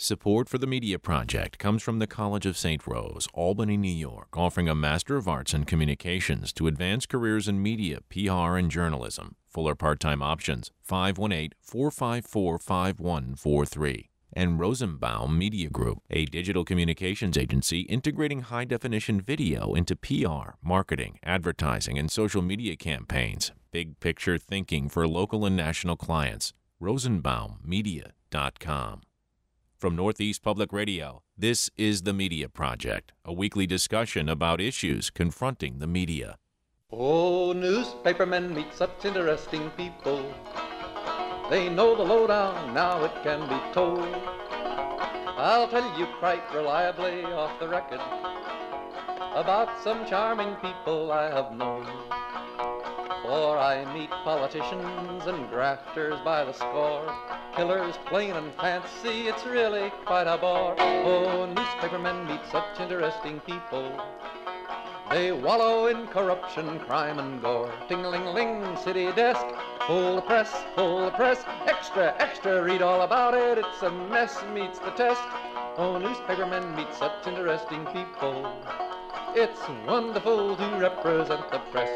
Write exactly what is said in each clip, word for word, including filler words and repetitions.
Support for the Media Project comes from the College of Saint Rose, Albany, New York, offering a Master of Arts in Communications to advance careers in media, P R, and journalism. Full or part-time options, five one eight, four five four, five one four three. And Rosenbaum Media Group, a digital communications agency integrating high-definition video into P R, marketing, advertising, and social media campaigns. Big picture thinking for local and national clients. rosenbaum media dot com. From Northeast Public Radio, this is The Media Project, a weekly discussion about issues confronting the media. Oh, newspapermen meet such interesting people. They know the lowdown, now it can be told. I'll tell you quite reliably off the record about some charming people I have known. For I meet politicians and grafters by the score, killers plain and fancy, it's really quite a bore. Oh, newspapermen meet such interesting people. They wallow in corruption, crime, and gore. Ting-a-ling-ling, city desk, full the press, full the press. Extra, extra, read all about it, it's a mess, meets the test. Oh, newspapermen meet such interesting people. It's wonderful to represent the press.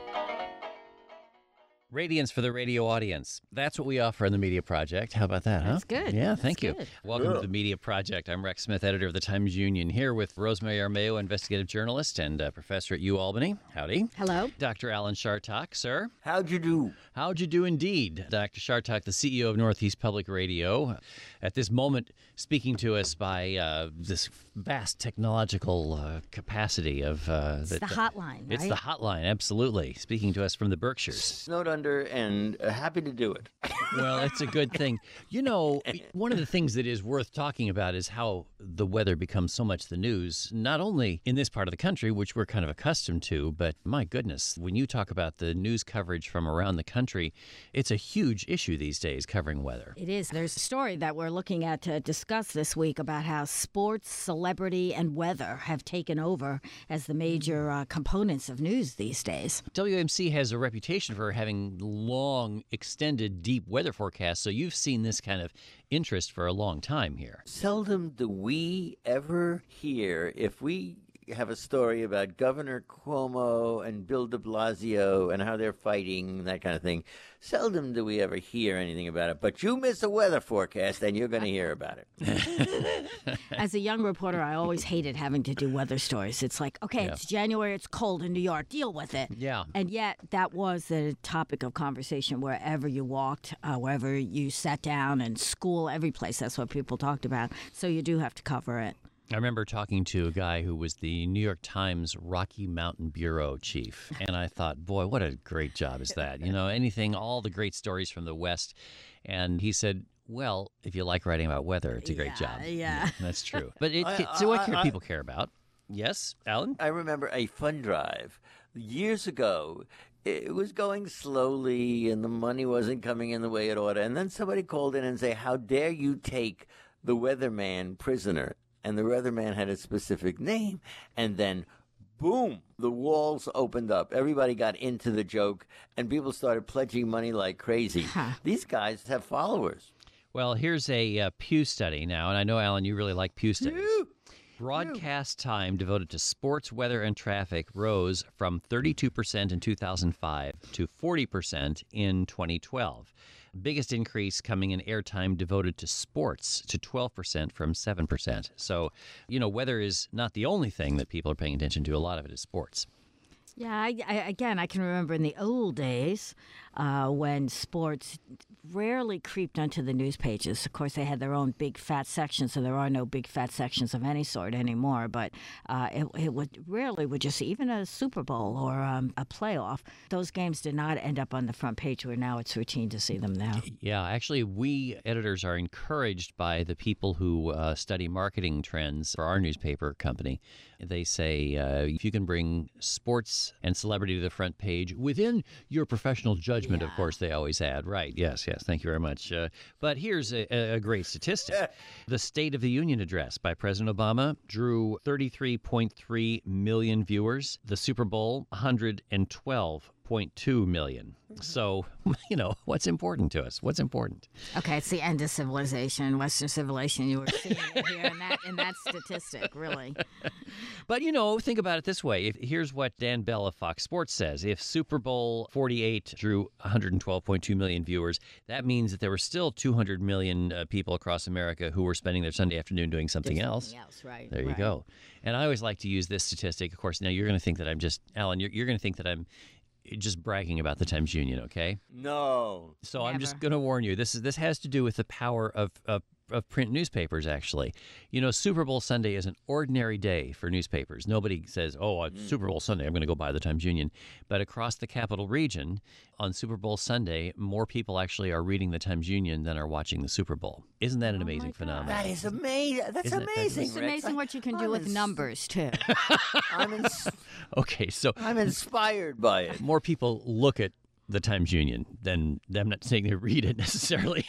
Radiance for the radio audience. That's what we offer in the Media Project. How about that, huh? That's good. Yeah, That's thank good. you. Welcome Yeah. to the Media Project. I'm Rex Smith, editor of the Times-Union, here with Rosemary Armeo, investigative journalist and uh, professor at UAlbany. Howdy. Hello. Doctor Alan Chartock, sir. How'd you do? How'd you do indeed? Doctor Chartock, the C E O of Northeast Public Radio, at this moment speaking to us by uh, this vast technological uh, capacity of... Uh, It's that, the hotline, right? It's the hotline, absolutely. Speaking to us from the Berkshires. Snowed under and uh, happy to do it. Well, it's a good thing. You know, one of the things that is worth talking about is how the weather becomes so much the news, not only in this part of the country, which we're kind of accustomed to, but my goodness, when you talk about the news coverage from around the country, it's a huge issue these days covering weather. It is. There's a story that we're looking at to discuss this week about how sports, celebrity, and weather have taken over as the major uh, components of news these days. W M C has a reputation for having long, extended, deep weather forecasts, so you've seen this kind of interest for a long time here. Seldom do we ever hear, if we have a story about Governor Cuomo and Bill de Blasio and how they're fighting, that kind of thing, seldom do we ever hear anything about it. But you miss a weather forecast and you're going to hear about it. As a young reporter, I always hated having to do weather stories. It's like, okay, Yeah. it's January, it's cold in New York, deal with it. Yeah. And yet, that was the topic of conversation wherever you walked, uh, wherever you sat down, in school, every place. That's what people talked about. So you do have to cover it. I remember talking to a guy who was the New York Times Rocky Mountain Bureau chief, and I thought, boy, what a great job is that? You know, anything, all the great stories from the West. And he said, well, if you like writing about weather, it's a great Yeah, job. yeah. That's true. But it, I- so what I- care I- people care about? Yes, Alan? I remember a fund drive years ago. It was going slowly and the money wasn't coming in the way it ought to. And then somebody called in and say, how dare you take the weatherman prisoner? And the weatherman had a specific name. And then, boom, the walls opened up. Everybody got into the joke, and people started pledging money like crazy. Huh. These guys have followers. Well, here's a uh, Pew study now, and I know, Alan, you really like Pew studies. Pew! Broadcast time devoted to sports, weather, and traffic rose from thirty-two percent in two thousand five to forty percent in twenty twelve. Biggest increase coming in airtime devoted to sports to twelve percent from seven percent. So, you know, weather is not the only thing that people are paying attention to. A lot of it is sports. Yeah, I, I, again, I can remember in the old days uh, when sports rarely creeped onto the news pages. Of course, they had their own big fat sections, so there are no big fat sections of any sort anymore. But uh, it, it would rarely would just even a Super Bowl or um, a playoff. Those games did not end up on the front page, where now it's routine to see them now. Yeah, actually, we editors are encouraged by the people who uh, study marketing trends for our newspaper company. They say uh, if you can bring sports and celebrity to the front page within your professional judgment, Yeah. of course, they always add. Right. Yes, yes. Thank you very much. Uh, but here's a, a great statistic. The State of the Union address by President Obama drew thirty-three point three million viewers. The Super Bowl, one hundred twelve point two million. So, you know, what's important to us? What's important? Okay, it's the end of civilization, Western civilization. You were seeing it here in that in that statistic, really. But, you know, think about it this way. If, here's what Dan Bell of Fox Sports says. If Super Bowl forty-eight drew one hundred twelve point two million viewers, that means that there were still two hundred million uh, people across America who were spending their Sunday afternoon doing something Doing else. something else, right? There you right. go. And I always like to use this statistic. Of course, now you're going to think that I'm just, Alan, you're, you're going to think that I'm just bragging about the Times-Union, okay? No. So I'm just Never. going to warn you. This is this has to do with the power of, of of print newspapers, actually. You know, Super Bowl Sunday is an ordinary day for newspapers. Nobody says, oh, it's Super Bowl Sunday, I'm going to go buy the Times-Union. But across the capital region, on Super Bowl Sunday, more people actually are reading the Times-Union than are watching the Super Bowl. Isn't that an Oh, my amazing God. phenomenon? That is amazing. That's Isn't it? That's amazing. It's Rex. amazing I- what you can I'm do with ins- numbers, too. I'm, ins- Okay, so I'm inspired by it. more people look at the Times-Union than I'm not saying they read it necessarily.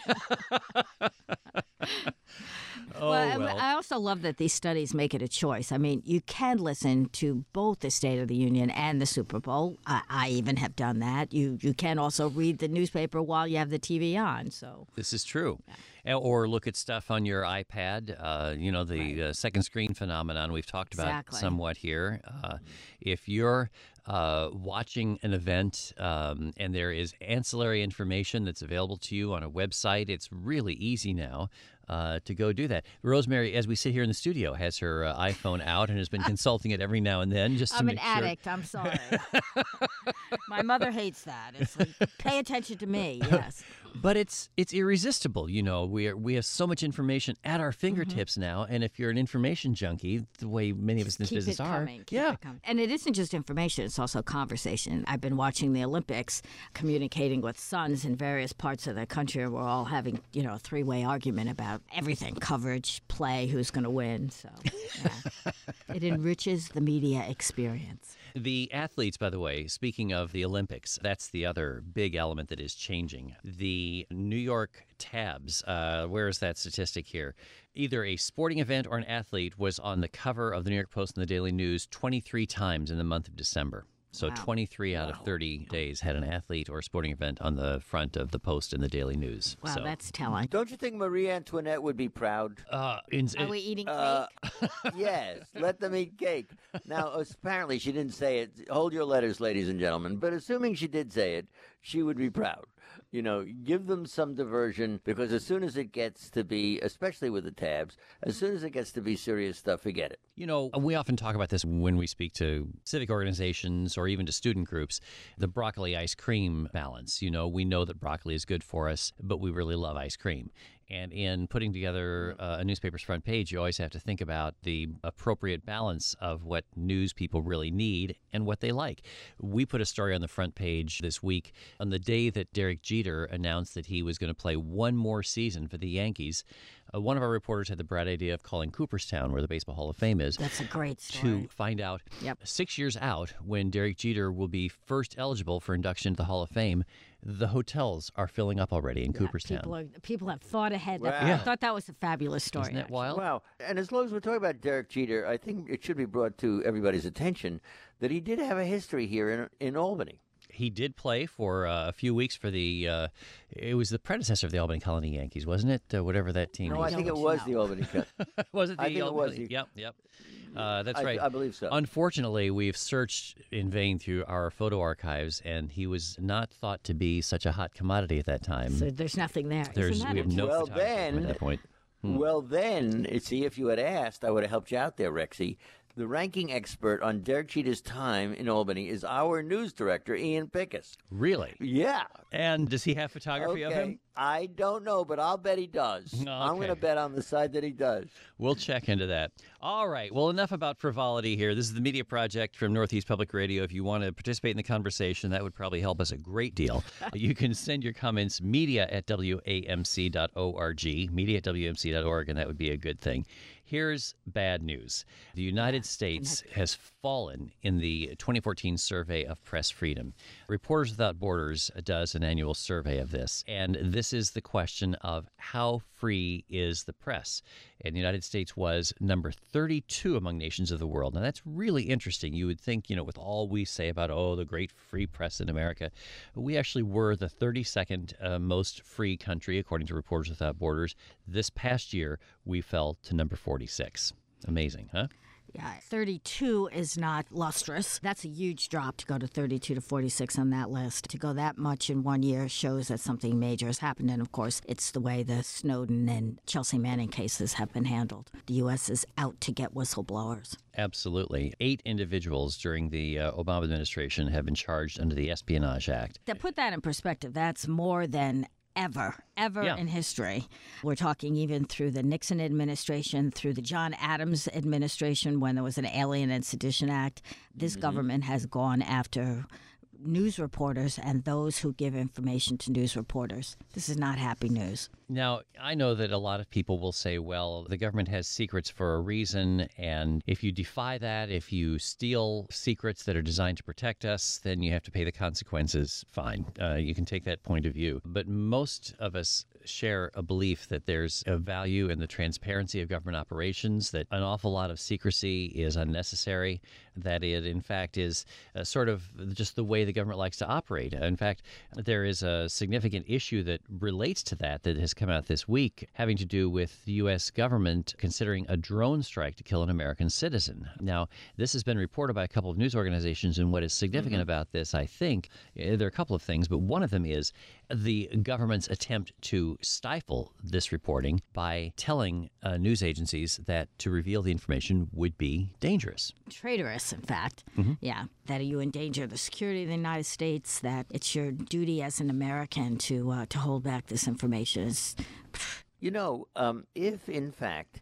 Oh, well, well. I also love that these studies make it a choice. I mean, you can listen to both the State of the Union and the Super Bowl. I, I even have done that. You you can also read the newspaper while you have the T V on. So This is true. Uh, Or look at stuff on your iPad. Uh, you know, the uh, second screen phenomenon we've talked about Exactly. somewhat here. Uh, if you're uh, watching an event um, and there is ancillary information that's available to you on a website, it's really easy now uh, to go do that. Rosemary, as we sit here in the studio, has her uh, iPhone out and has been consulting it every now and then just to I'm an make sure. addict. I'm sorry. My mother hates that. It's like, pay attention to me. Yes. But it's it's irresistible, you know. We are, we have so much information at our fingertips Mm-hmm. now, and if you're an information junkie, the way many of us in this Keep business it are, coming. Keep yeah, it coming. And it isn't just information, it's also conversation. I've been watching the Olympics, communicating with sons in various parts of the country. We're all having, you know, a three-way argument about everything, coverage, play, who's going to win. So, yeah. It enriches the media experience. The athletes, by the way, speaking of the Olympics, that's the other big element that is changing. The New York tabs, uh, where is that statistic here? Either a sporting event or an athlete was on the cover of the New York Post and the Daily News twenty-three times in the month of December. So Wow. twenty-three out of thirty days had an athlete or sporting event on the front of the Post and the Daily News. Wow, so, that's telling. Don't you think Marie Antoinette would be proud? uh, in, Are we eating cake? Uh, yes, let them eat cake. Now, apparently, she didn't say it. Hold your letters, ladies and gentlemen. But assuming she did say it, she would be proud. You know, give them some diversion, because as soon as it gets to be, especially with the tabs, as soon as it gets to be serious stuff, forget it. You know, we often talk about this when we speak to civic organizations or even to student groups, the broccoli ice cream balance. You know, we know that broccoli is good for us, but we really love ice cream. And in putting together uh, a newspaper's front page, you always have to think about the appropriate balance of what news people really need and what they like. We put a story on the front page this week on the day that Derek Jeter announced that he was going to play one more season for the Yankees. Uh, one of our reporters had the bright idea of calling Cooperstown, where the Baseball Hall of Fame is, That's a great story. to find out Yep. six years out, when Derek Jeter will be first eligible for induction to the Hall of Fame, the hotels are filling up already in Cooperstown. People, are, people have thought ahead. Wow. I Yeah. thought that was a fabulous story. Isn't that actually. wild? Wow. And as long as we're talking about Derek Jeter, I think it should be brought to everybody's attention that he did have a history here in, in Albany. He did play for uh, a few weeks for the, uh, it was the predecessor of the Albany Colony Yankees, wasn't it? Uh, whatever that team No, was. I think it Don't was know. the Albany Cut. was it the I think it Albany? was the- Yep, yep. Uh, that's I, right. I believe so. Unfortunately, we've searched in vain through our photo archives, and he was not thought to be such a hot commodity at that time. So there's nothing there. There's, Isn't that we have no Well, photography then- at that point. Well, then, see, if you had asked, I would have helped you out there, Rexy. The ranking expert on Derek Jeter's time in Albany is our news director, Ian Pickus. Really? Yeah. And does he have photography Okay. of him? I don't know, but I'll bet he does. I'm going to Okay. bet on the side that he does. We'll check into that. All right. Well, enough about frivolity here. This is the Media Project from Northeast Public Radio. If you want to participate in the conversation, that would probably help us a great deal. You can send your comments media at W A M C dot org, media at W A M C dot org, and that would be a good thing. Here's bad news. The United United States has fallen in the twenty fourteen survey of press freedom. Reporters Without Borders does an annual survey of this, and this is the question of how free is the press. And the United States was number thirty-two among nations of the world. Now, that's really interesting. You would think, you know, with all we say about, oh, the great free press in America, we actually were the thirty-second uh, most free country, according to Reporters Without Borders. This past year, we fell to number forty-six. Amazing, huh? Yeah, thirty-two is not lustrous. That's a huge drop to go to thirty-two to forty-six on that list. To go that much in one year shows that something major has happened. And of course, it's the way the Snowden and Chelsea Manning cases have been handled. The U S is out to get whistleblowers. Absolutely. Eight individuals during the uh, Obama administration have been charged under the Espionage Act. To put that in perspective, that's more than ever, ever Yeah. in history. We're talking even through the Nixon administration, through the John Adams administration when there was an Alien and Sedition Act. This mm-hmm. government has gone after news reporters and those who give information to news reporters. This is not happy news. Now, I know that a lot of people will say, well, the government has secrets for a reason, and if you defy that, if you steal secrets that are designed to protect us, then you have to pay the consequences. Fine. Uh, you can take that point of view. But most of us share a belief that there's a value in the transparency of government operations, that an awful lot of secrecy is unnecessary, that it, in fact, is uh, sort of just the way the government likes to operate. In fact, there is a significant issue that relates to that that has come out this week, having to do with the U S government considering a drone strike to kill an American citizen. Now, this has been reported by a couple of news organizations, and what is significant mm-hmm. about this, I think, there are a couple of things, but one of them is the government's attempt to stifle this reporting by telling uh, news agencies that to reveal the information would be dangerous. Traitorous, in fact. Mm-hmm. Yeah, that you endanger the security of the United States, that it's your duty as an American to uh, to hold back this information. It's... You know, um, if in fact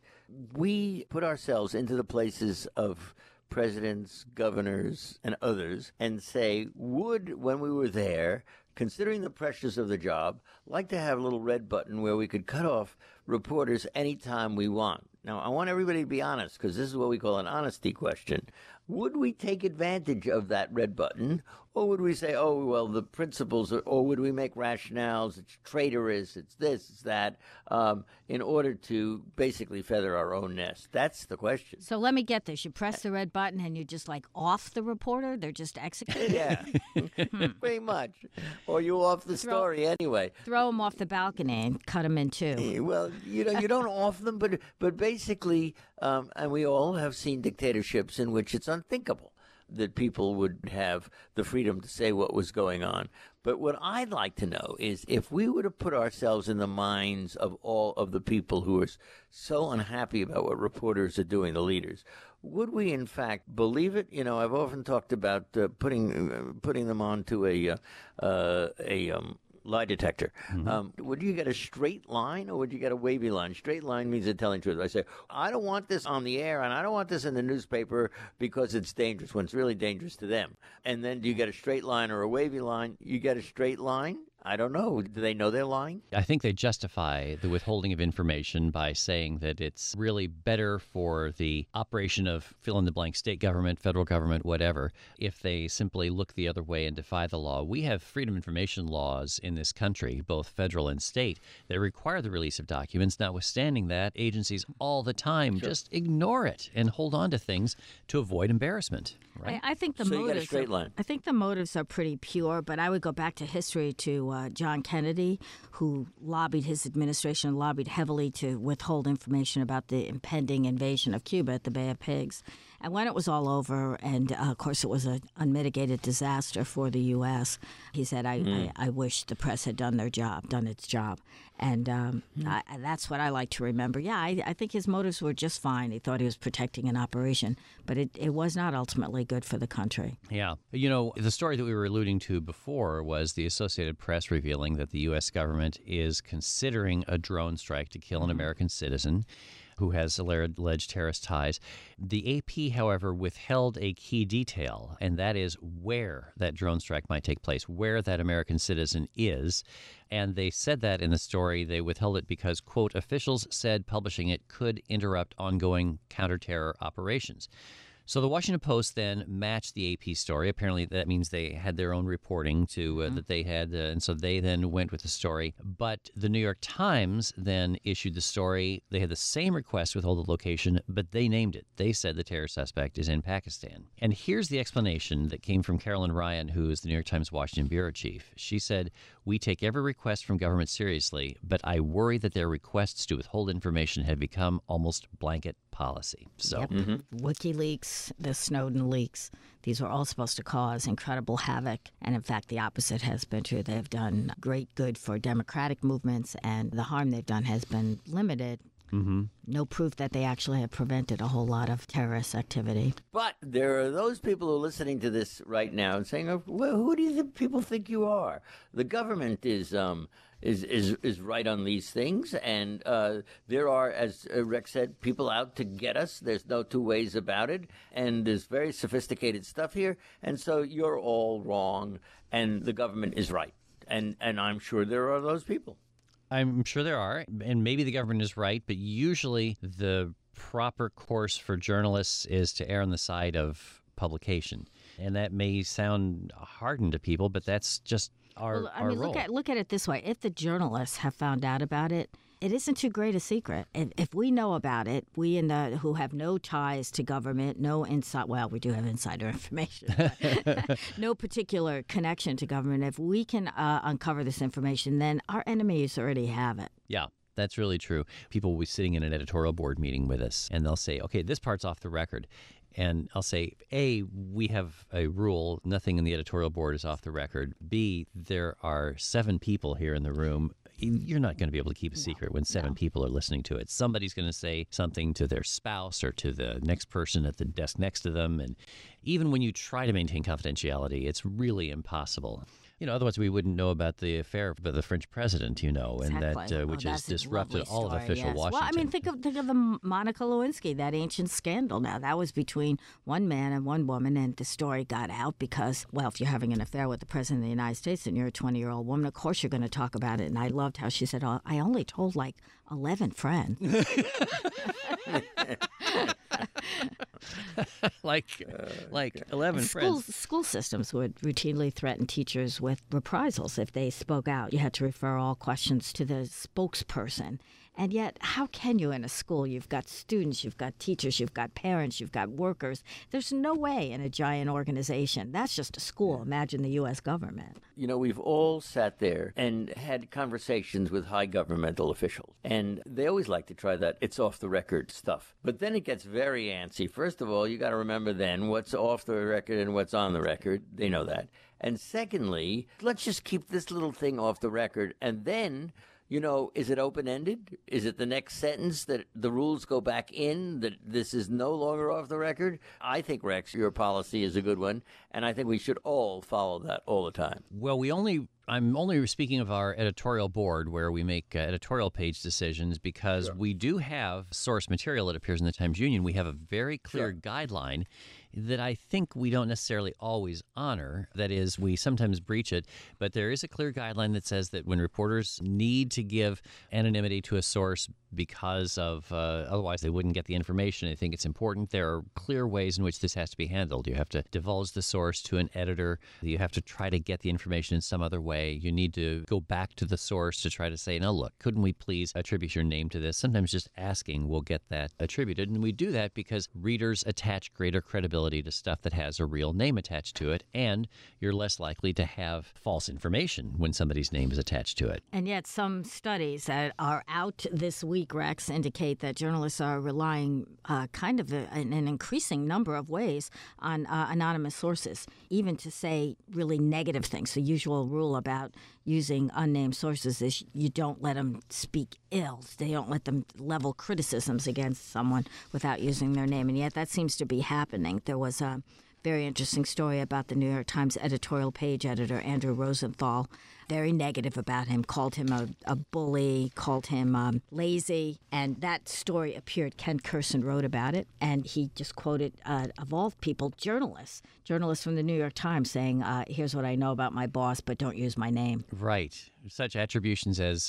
we put ourselves into the places of presidents, governors, and others and say, would, when we were there, considering the pressures of the job, like to have a little red button where we could cut off reporters anytime we want. Now, I want everybody to be honest, because this is what we call an honesty question. Would we take advantage of that red button, or would we say, oh, well, the principles, are, or would we make rationales, it's traitorous, it's this, it's that, um, in order to basically feather our own nest? That's the question. So let me get this. You press the red button and you just like off the reporter? They're just executed? Yeah, pretty much. Or you off the throw, story anyway. Throw them off the balcony and cut them in two. Well, you know, you don't off them, but, but basically, um, and we all have seen dictatorships in which it's unthinkable that people would have the freedom to say what was going on. But what I'd like to know is if we were to put ourselves in the minds of all of the people who are so unhappy about what reporters are doing, the leaders, would we in fact believe it? You know, I've often talked about uh, putting uh, putting them onto a uh, uh, a um, lie detector. Mm-hmm. Um, would you get a straight line or would you get a wavy line? Straight line means they're telling truth. I say, I don't want this on the air and I don't want this in the newspaper because it's dangerous, when it's really dangerous to them. And then do you get a straight line or a wavy line? You get a straight line? I don't know. Do they know they're lying? I think they justify the withholding of information by saying that it's really better for the operation of fill-in-the-blank state government, federal government, whatever, if they simply look the other way and defy the law. We have freedom of information laws in this country, both federal and state, that require the release of documents. Notwithstanding that, agencies all the time sure. just ignore it and hold on to things to avoid embarrassment. Right? I, I think the so motives. You got a straight are, line. I think the motives are pretty pure, but I would go back to history to uh, John Kennedy, who lobbied his administration, lobbied heavily to withhold information about the impending invasion of Cuba at the Bay of Pigs. And when it was all over, and uh, of course it was an unmitigated disaster for the U S, he said, I, mm. I, I wish the press had done their job, done its job. And um, mm. I, that's what I like to remember. Yeah, I, I think his motives were just fine. He thought he was protecting an operation, but it, it was not ultimately good for the country. Yeah. You know, the story that we were alluding to before was the Associated Press revealing that the U S government is considering a drone strike to kill an American citizen who has alleged terrorist ties. The A P, however, withheld a key detail, and that is where that drone strike might take place, where that American citizen is. And they said that in the story. They withheld it because, quote, officials said publishing it could interrupt ongoing counterterror operations. So the Washington Post then matched the A P story. Apparently, that means they had their own reporting to uh, mm-hmm. that they had, uh, and so they then went with the story. But the New York Times then issued the story. They had the same request with withhold the location, but they named it. They said the terror suspect is in Pakistan. And here's the explanation that came from Carolyn Ryan, who is the New York Times Washington bureau chief. She said, "We take every request from government seriously, but I worry that their requests to withhold information have become almost blanket policy." So, yep. mm-hmm. WikiLeaks, the Snowden leaks, these were all supposed to cause incredible havoc. And in fact, the opposite has been true. They've done great good for democratic movements, and the harm they've done has been limited. Mm-hmm. No proof that they actually have prevented a whole lot of terrorist activity. But there are those people who are listening to this right now and saying, well, who do you think people think you are? The government is um, is, is, is right on these things, and uh, there are, as Rex said, people out to get us. There's no two ways about it, and there's very sophisticated stuff here, and so you're all wrong, and the government is right. And, and I'm sure there are those people. I'm sure there are, and maybe the government is right, but usually the proper course for journalists is to err on the side of publication. And that may sound hardened to people, but that's just our, well, I our mean, role. Look at, look at it this way. If the journalists have found out about it, it isn't too great a secret. If, if we know about it, we in the who have no ties to government, no inside, well, we do have insider information, but no particular connection to government. If we can uh, uncover this information, then our enemies already have it. Yeah. That's really true. People will be sitting in an editorial board meeting with us, and they'll say, okay, this part's off the record. And I'll say, A, we have a rule, nothing in the editorial board is off the record. B, there are seven people here in the room. You're not going to be able to keep a secret when seven no. people are listening to it. Somebody's going to say something to their spouse or to the next person at the desk next to them. And even when you try to maintain confidentiality, it's really impossible. You know, otherwise we wouldn't know about the affair with the French president, you know, exactly. and that uh, which oh, has disrupted all story, of official yes. Washington. Well, I mean, think of think of the Monica Lewinsky, that ancient scandal. Now that was between one man and one woman, and the story got out because, well, if you're having an affair with the president of the United States and you're a twenty-year-old woman, of course you're going to talk about it. And I loved how she said, "Oh, I only told like eleven friends." like, uh, like eleven schools, friends. School systems would routinely threaten teachers with reprisals if they spoke out. You had to refer all questions to the spokesperson. And yet, how can you in a school? You've got students, you've got teachers, you've got parents, you've got workers. There's no way in a giant organization. That's just a school. Imagine the U S government. You know, we've all sat there and had conversations with high governmental officials. And they always like to try that it's off the record stuff. But then it gets very antsy. First of all, you got to remember then what's off the record and what's on the record. They know that. And secondly, let's just keep this little thing off the record. And then, you know, is it open-ended? Is it the next sentence that the rules go back in, that this is no longer off the record? I think, Rex, your policy is a good one, and I think we should all follow that all the time. Well, we only... I'm only speaking of our editorial board where we make uh, editorial page decisions because sure. we do have source material that appears in the Times-Union. We have a very clear sure. guideline that I think we don't necessarily always honor. That is, we sometimes breach it, but there is a clear guideline that says that when reporters need to give anonymity to a source because of, uh, otherwise they wouldn't get the information. I think it's important. There are clear ways in which this has to be handled. You have to divulge the source to an editor. You have to try to get the information in some other way. You need to go back to the source to try to say, no, look, couldn't we please attribute your name to this? Sometimes just asking will get that attributed. And we do that because readers attach greater credibility to stuff that has a real name attached to it. And you're less likely to have false information when somebody's name is attached to it. And yet some studies that are out this week, Rex, indicate that journalists are relying uh, kind of a, in an increasing number of ways on uh, anonymous sources, even to say really negative things. The usual rule about using unnamed sources is you don't let them speak ill. They don't let them level criticisms against someone without using their name. And yet that seems to be happening. There was a very interesting story about the New York Times editorial page editor, Andrew Rosenthal, very negative about him, called him a, a bully, called him um, lazy. And that story appeared. Ken Kurson wrote about it. And he just quoted, uh, of all people, journalists, journalists from the New York Times saying, uh, here's what I know about my boss, but don't use my name. Right. Such attributions as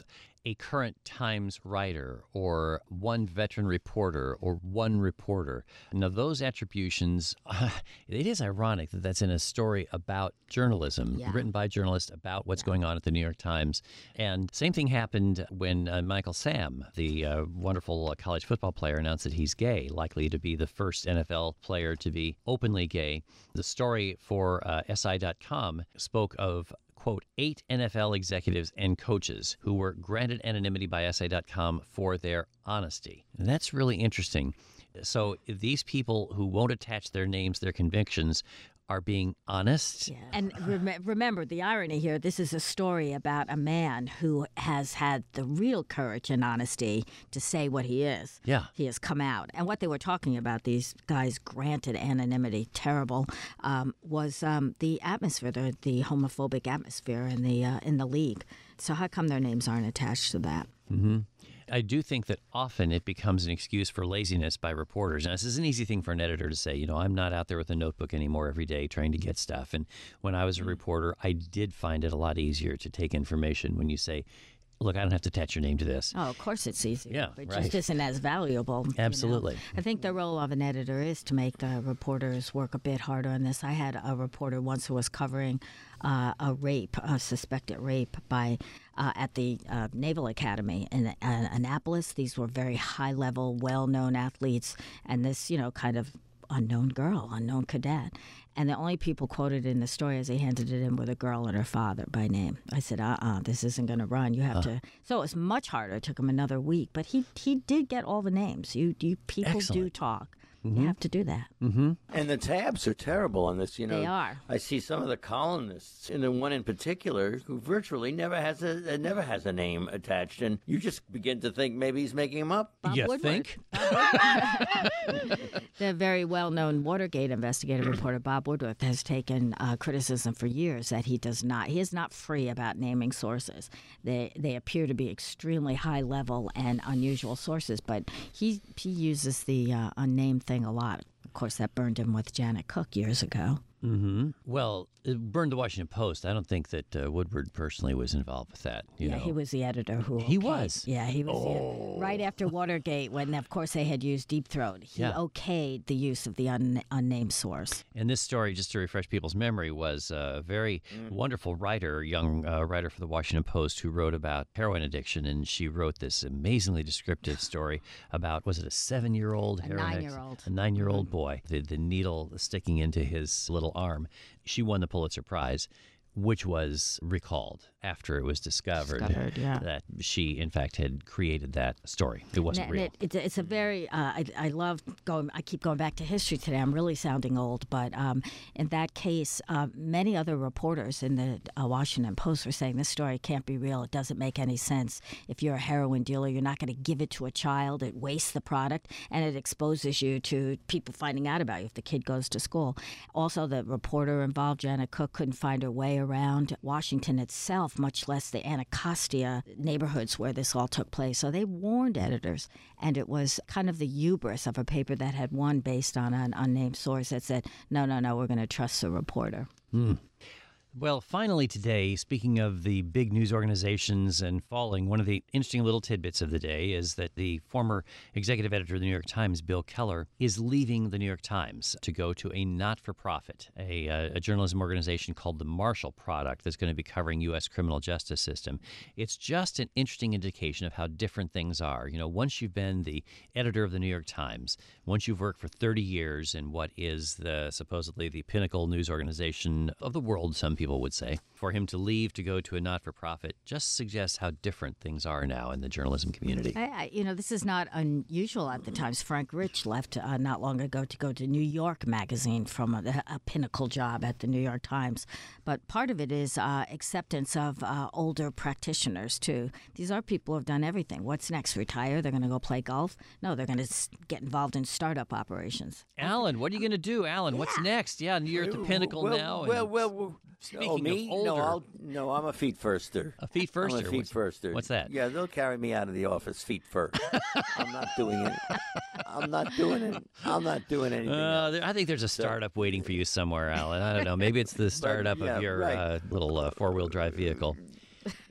a current Times writer or one veteran reporter or one reporter. Now, those attributions, uh, it is ironic that that's in a story about journalism, Yeah. written by journalists about what's going on at the New York Times. And same thing happened when uh, Michael Sam, the uh, wonderful uh, college football player, announced that he's gay, likely to be the first N F L player to be openly gay. The story for uh, S I dot com spoke of, quote, eight N F L executives and coaches who were granted anonymity by S I dot com for their honesty. And that's really interesting. So these people who won't attach their names, their convictions, are being honest. Yeah. And rem- remember the irony here, this is a story about a man who has had the real courage and honesty to say what he is. Yeah. He has come out. And what they were talking about, these guys granted anonymity, terrible, um, was um, the atmosphere, the, the homophobic atmosphere in the, uh, in the league. So how come their names aren't attached to that? Mm-hmm. I do think that often it becomes an excuse for laziness by reporters. Now, this is an easy thing for an editor to say, you know, I'm not out there with a notebook anymore every day trying to get stuff. And when I was a reporter, I did find it a lot easier to take information when you say, look, I don't have to attach your name to this. Oh, of course it's easy. Yeah, But it right. just isn't as valuable. you know. Absolutely. I think the role of an editor is to make the reporters work a bit harder on this. I had a reporter once who was covering uh, a rape, a suspected rape by uh, at the uh, Naval Academy in uh, Annapolis. These were very high-level, well-known athletes, and this, you know, kind of unknown girl, unknown cadet. And the only people quoted in the story as he handed it in were the girl and her father by name. I said, uh-uh, this isn't going to run. You have uh. to. So it was much harder. It took him another week. But he he did get all the names. You, you People Excellent. do talk. Mm-hmm. You have to do that. Mm-hmm. And the tabs are terrible on this. You know, They are. I see some of the columnists, and the one in particular, who virtually never has a uh, never has a name attached, and you just begin to think maybe he's making them up. Bob You Woodward. think? The very well-known Watergate investigative reporter Bob Woodward has taken uh, criticism for years that he does not, he is not free about naming sources. They they appear to be extremely high-level and unusual sources, but he he uses the uh, unnamed thing a lot. Of course, that burned him with Janet Cook years ago. Mm-hmm. Well, it burned the Washington Post. I don't think that uh, Woodward personally was involved with that. You yeah, know. he was the editor who He okayed- was? Yeah, he was. Oh. The, right after Watergate, when of course they had used Deep Throat, he Yeah. okayed the use of the un, unnamed source. And this story, just to refresh people's memory, was a very wonderful writer, young uh, writer for the Washington Post, who wrote about heroin addiction. And she wrote this amazingly descriptive story about, was it a seven-year-old A heroin addict? nine-year-old. A nine-year-old boy, the, the needle sticking into his little arm. She won the Pulitzer Prize, which was recalled after it was discovered, Discovered, yeah. that she, in fact, had created that story. It wasn't And real. it, it's, a- it's a very, uh, I, I love going, I keep going back to history today. I'm really sounding old, but um, in that case, uh, many other reporters in the uh, Washington Post were saying this story can't be real. It doesn't make any sense. If you're a heroin dealer, you're not going to give it to a child. It wastes the product, and it exposes you to people finding out about you if the kid goes to school. Also, the reporter involved, Janet Cook, couldn't find her way around Washington itself, much less the Anacostia neighborhoods where this all took place. So they warned editors, and it was kind of the hubris of a paper that had won based on an unnamed source that said, no, no, no, we're going to trust the reporter. Hmm. Well, finally today, speaking of the big news organizations and falling, one of the interesting little tidbits of the day is that the former executive editor of the New York Times, Bill Keller, is leaving the New York Times to go to a not-for-profit, a, uh, a journalism organization called the Marshall Project that's going to be covering U S criminal justice system. It's just an interesting indication of how different things are. You know, once you've been the editor of the New York Times, once you've worked for thirty years in what is the supposedly the pinnacle news organization of the world, some people would say, for him to leave to go to a not-for-profit just suggests how different things are now in the journalism community. I, I, you know, this is not unusual at the Times. Frank Rich left uh, not long ago to go to New York Magazine from a, a pinnacle job at the New York Times. But part of it is uh, acceptance of uh, older practitioners, too. These are people who have done everything. What's next? Retire? They're going to go play golf? No, they're going to s- get involved in startup operations. Alan, what are you going to do? Alan, what's Yeah. next? Yeah, you're at the pinnacle well, now. Well, and well, well. Speaking oh, of me? older- No, I'll, no, I'm a feet firster. A feet I'm firster? a feet What's- firster. what's that? Yeah, they'll carry me out of the office feet first. I'm not doing it. I'm not doing it. I'm not doing anything. Uh, else. there, I think there's a startup waiting for you somewhere, Alan. I don't know. Maybe it's the startup yeah, of your right. uh, little uh, four-wheel drive vehicle.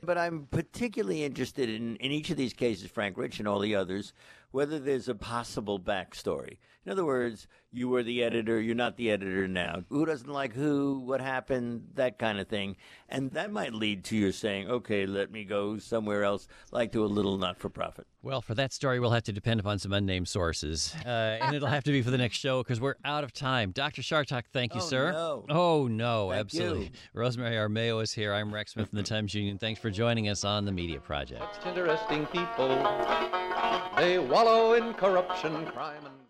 But I'm particularly interested in, in each of these cases, Frank Rich and all the others, whether there's a possible backstory. In other words, you were the editor, you're not the editor now. Who doesn't like who, what happened, that kind of thing. And that might lead to your saying, okay, let me go somewhere else, like to a little not-for-profit. Well, for that story, we'll have to depend upon some unnamed sources. Uh, and it'll have to be for the next show because we're out of time. Doctor Chartok, thank you, Oh, sir. no. Oh, no, Thank absolutely. you. Rosemary Armeo is here. I'm Rex Smith from the Times Union. Thanks for joining us on the Media Project. Such interesting people. They wallow in corruption, crime, and